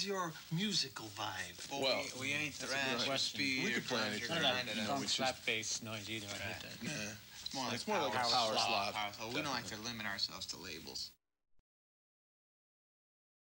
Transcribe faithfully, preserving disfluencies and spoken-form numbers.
is your musical vibe? Well, Well, we, we ain't that's a thrash good or question. speed We or could play grunge or anything. grind it You up. know, Don't we slap bass noise either. I hate Right. that. Yeah. It's more like, It's more like a power power slop. slop. Power slop. We don't like Definitely. to limit ourselves to labels.